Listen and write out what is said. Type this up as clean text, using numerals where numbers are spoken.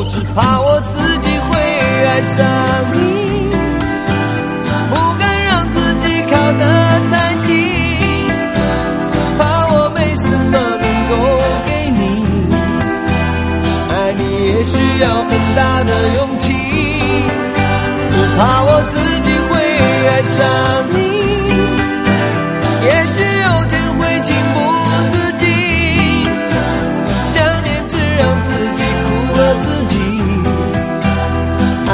只怕我自己会爱上你，不敢让自己靠得太近，怕我没什么能够给你，爱你也需要很大的勇气，不怕我自己会爱上你。